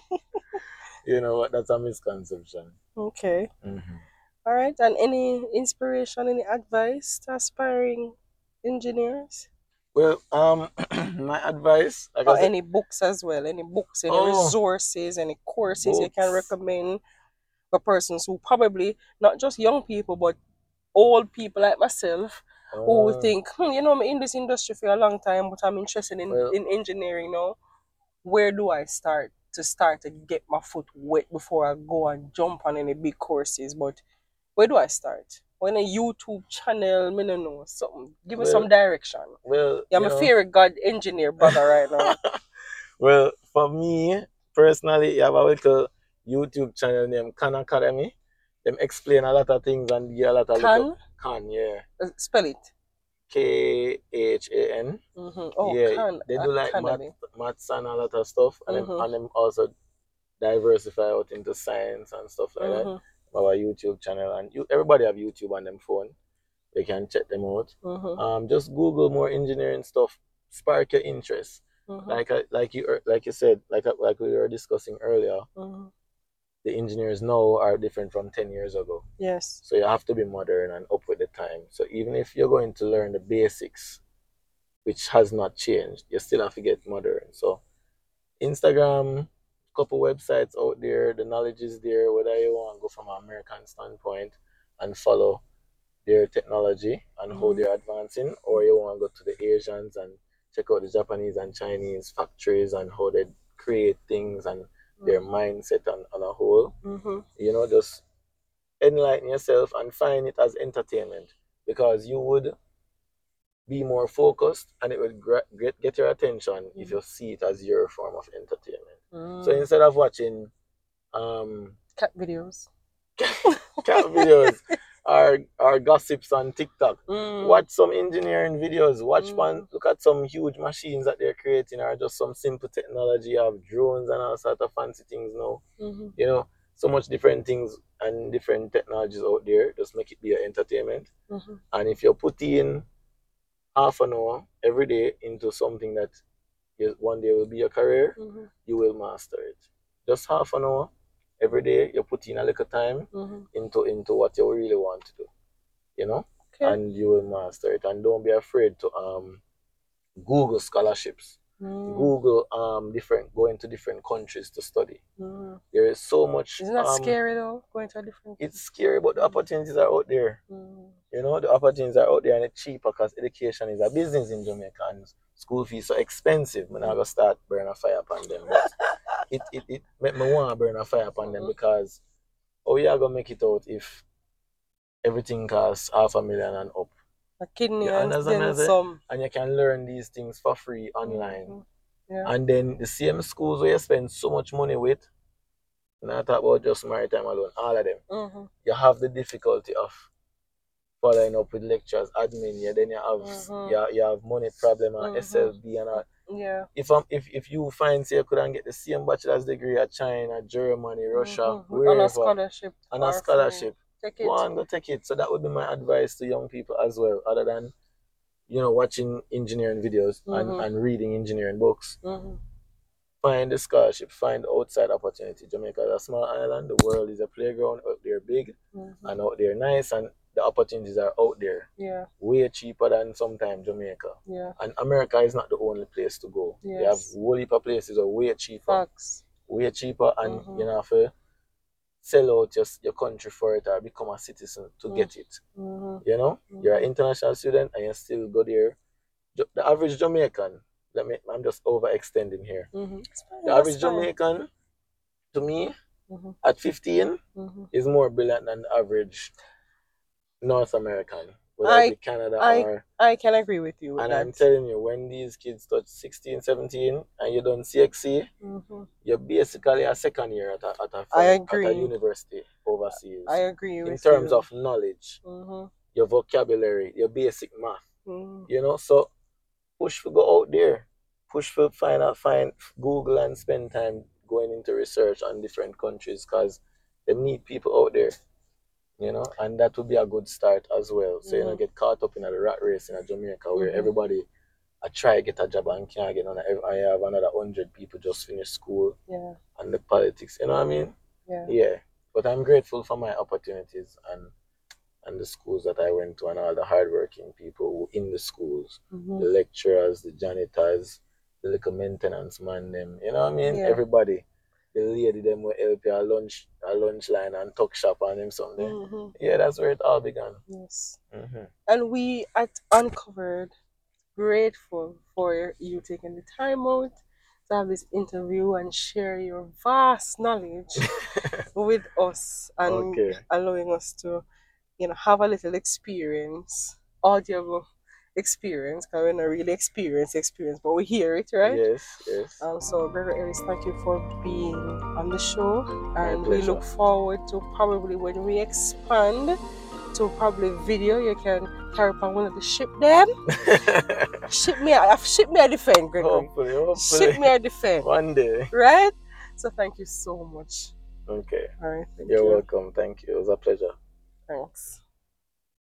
Speaker 3: You know what? That's a misconception.
Speaker 2: Okay.
Speaker 3: Hmm.
Speaker 2: All right. And any inspiration, any advice to aspiring engineers?
Speaker 3: Well, um, my advice, like I
Speaker 2: Or
Speaker 3: said,
Speaker 2: any books as well? Any books, any
Speaker 3: oh,
Speaker 2: resources, any courses you can
Speaker 3: books.
Speaker 2: recommend for persons who probably not just young people but old people like myself who
Speaker 3: Oh,
Speaker 2: think, hmm, you know, I'm in this industry for a long time, but I'm interested in,
Speaker 3: well,
Speaker 2: in engineering now. Where do I start to start to get my foot wet before I go and jump on any big courses? But where do I start? When a YouTube channel, me no know something. Give me
Speaker 3: well,
Speaker 2: some direction.
Speaker 3: well,
Speaker 2: Yeah, I'm
Speaker 3: you
Speaker 2: a
Speaker 3: know.
Speaker 2: favorite God engineer brother right now.
Speaker 3: Well, for me personally, you have a little YouTube channel named Khan Academy. Them explain a lot of things and give a lot of little
Speaker 2: Can
Speaker 3: Khan, yeah,
Speaker 2: uh, spell it.
Speaker 3: K H A N.
Speaker 2: Mm-hmm. Oh,
Speaker 3: Yeah,
Speaker 2: Khan
Speaker 3: they do like math,
Speaker 2: Academy.
Speaker 3: maths and a lot of stuff, and them
Speaker 2: Mm-hmm.
Speaker 3: and them also diversify out into science and stuff like that.
Speaker 2: Mm-hmm.
Speaker 3: Our YouTube channel and you, everybody have YouTube on them phone. You can check them out.
Speaker 2: Mm-hmm.
Speaker 3: Um, just Google more engineering stuff, spark your interest.
Speaker 2: Mm-hmm.
Speaker 3: Like I, like you er, like you said, like like we were discussing earlier,
Speaker 2: Mm-hmm.
Speaker 3: the engineers now are different from ten years ago.
Speaker 2: Yes.
Speaker 3: So you have to be modern and up with the time. So even if you're going to learn the basics, which has not changed, you still have to get modern. So Instagram, couple websites out there, the knowledge is there, whether you want to go from an American standpoint and follow their technology and how
Speaker 2: Mm-hmm.
Speaker 3: they're advancing, or you want to go to the Asians and check out the Japanese and Chinese factories and how they create things and their mindset on, on a whole.
Speaker 2: Mm-hmm.
Speaker 3: You know, just enlighten yourself and find it as entertainment because you would be more focused and it would gra- get, get your attention if you see it as your form of entertainment. So
Speaker 2: Mm.
Speaker 3: instead of watching um,
Speaker 2: Cat videos.
Speaker 3: cat videos or, or gossips on TikTok,
Speaker 2: Mm.
Speaker 3: watch some engineering videos. Watch one,
Speaker 2: Mm.
Speaker 3: look at some huge machines that they're creating or just some simple technology of drones and all sort of fancy things now.
Speaker 2: Mm-hmm.
Speaker 3: You know, so much different things and different technologies out there. Just make it be an entertainment.
Speaker 2: Mm-hmm.
Speaker 3: And if you put in half an hour every day into something that you, one day will be your career,
Speaker 2: Mm-hmm.
Speaker 3: you will master it. Just half an hour every day, you put in a little time
Speaker 2: Mm-hmm.
Speaker 3: into into what you really want to do, you know,
Speaker 2: Okay.
Speaker 3: and you will master it. And don't be afraid to um Google scholarships,
Speaker 2: Mm.
Speaker 3: Google um different going to different countries to study.
Speaker 2: Mm.
Speaker 3: There is so much.
Speaker 2: Isn't that
Speaker 3: um,
Speaker 2: scary though? Going to a different.
Speaker 3: It's scary, but the opportunities are out there.
Speaker 2: Mm.
Speaker 3: You know, the opportunities are out there and it's cheaper because education is a business in Jamaica and school fees so expensive. I'm not gonna start burning a fire upon them. But it it, it make me want to burn a fire upon them because how you are gonna make it out if everything costs half a million and up?
Speaker 2: A kidney
Speaker 3: You
Speaker 2: and
Speaker 3: understand
Speaker 2: then
Speaker 3: me?
Speaker 2: some.
Speaker 3: And you can learn these things for free online.
Speaker 2: Mm-hmm. Yeah.
Speaker 3: And then the same schools where you spend so much money with, not talk about just maritime alone, all of them.
Speaker 2: Mm-hmm.
Speaker 3: You have the difficulty of following up with lectures, admin, yeah, then you have
Speaker 2: Mm-hmm.
Speaker 3: you, you have money problem and
Speaker 2: Mm-hmm.
Speaker 3: S L B and all.
Speaker 2: Yeah.
Speaker 3: If um if, if you find say you couldn't get the same bachelor's degree at China, Germany, Russia,
Speaker 2: Mm-hmm. On
Speaker 3: wherever,
Speaker 2: a scholarship.
Speaker 3: on a
Speaker 2: or
Speaker 3: scholarship,
Speaker 2: free. Take
Speaker 3: go
Speaker 2: it.
Speaker 3: on, go take it. So that would be my advice to young people as well, other than you know watching engineering videos and,
Speaker 2: Mm-hmm.
Speaker 3: and reading engineering books.
Speaker 2: Mm-hmm.
Speaker 3: Find the scholarship, find outside opportunity. Jamaica is a small island. The world is a playground out there big
Speaker 2: Mm-hmm.
Speaker 3: and out there nice, and the opportunities are out there.
Speaker 2: Yeah.
Speaker 3: Way cheaper than sometimes Jamaica.
Speaker 2: Yeah.
Speaker 3: And America is not the only place to go.
Speaker 2: Yes.
Speaker 3: They have a whole heap of places that are way cheaper.
Speaker 2: Facts.
Speaker 3: Way cheaper, and
Speaker 2: Mhm.
Speaker 3: you know, have to sell out your, your country for it or become a citizen to
Speaker 2: Mm.
Speaker 3: get it.
Speaker 2: Mhm.
Speaker 3: You know, you're an
Speaker 2: Mhm.
Speaker 3: international student and you still go there. Ju- The average Jamaican, let me, I'm just overextending here.
Speaker 2: Mhm. It's fine,
Speaker 3: The
Speaker 2: that's
Speaker 3: average
Speaker 2: fine.
Speaker 3: Jamaican, to me,
Speaker 2: Mhm.
Speaker 3: at fifteen,
Speaker 2: Mhm.
Speaker 3: is more brilliant than the average North American, whether it
Speaker 2: I
Speaker 3: be Canada
Speaker 2: I
Speaker 3: or.
Speaker 2: I can agree with you with
Speaker 3: And
Speaker 2: that.
Speaker 3: I'm telling you, when these kids touch sixteen, seventeen, and you done C X C,
Speaker 2: Mhm.
Speaker 3: you're basically a second year at a, at a,
Speaker 2: I
Speaker 3: foreign, at a
Speaker 2: agree.
Speaker 3: university overseas.
Speaker 2: I agree
Speaker 3: In
Speaker 2: with
Speaker 3: terms
Speaker 2: you.
Speaker 3: of knowledge,
Speaker 2: Mhm.
Speaker 3: your vocabulary, your basic math,
Speaker 2: Mhm.
Speaker 3: you know. So push for go out there, push for find out, find Google and spend time going into research on different countries because they need people out there, you know, and that would be a good start as well. So you know,
Speaker 2: Mhm.
Speaker 3: get caught up in a rat race in a Jamaica where
Speaker 2: Mhm.
Speaker 3: everybody I try to get a job and can't get on. I have another hundred people just finish school
Speaker 2: Yeah.
Speaker 3: and the politics. You know what I mean?
Speaker 2: Yeah.
Speaker 3: Yeah. But I'm grateful for my opportunities and and the schools that I went to and all the hardworking people who in the schools,
Speaker 2: Mhm.
Speaker 3: the lecturers, the janitors, the little maintenance man them. You know what I mean?
Speaker 2: Yeah.
Speaker 3: Everybody. The lady them will help you a lunch a lunch line and tuck shop on them something.
Speaker 2: Mhm.
Speaker 3: Yeah, that's where it all began.
Speaker 2: Yes.
Speaker 3: Mm-hmm.
Speaker 2: And we at Uncovered grateful for you taking the time out to have this interview and share your vast knowledge with us and
Speaker 3: Okay.
Speaker 2: allowing us to, you know, have a little experience, audible experience, because we're not really experience experience, but we hear it, right?
Speaker 3: Yes, yes.
Speaker 2: Um, so, Gregory Ellis, thank you for being on the show,
Speaker 3: My
Speaker 2: and we
Speaker 3: pleasure.
Speaker 2: look forward to probably when we expand to probably video, you can carry upon one of the ship them. Ship me, uh, ship me a defend, Gregory.
Speaker 3: Hopefully, hopefully.
Speaker 2: Ship me a defend.
Speaker 3: One day.
Speaker 2: Right? So thank you so much.
Speaker 3: Okay.
Speaker 2: All right. Thank
Speaker 3: You're
Speaker 2: you.
Speaker 3: welcome. Thank you. It was a pleasure.
Speaker 2: Thanks.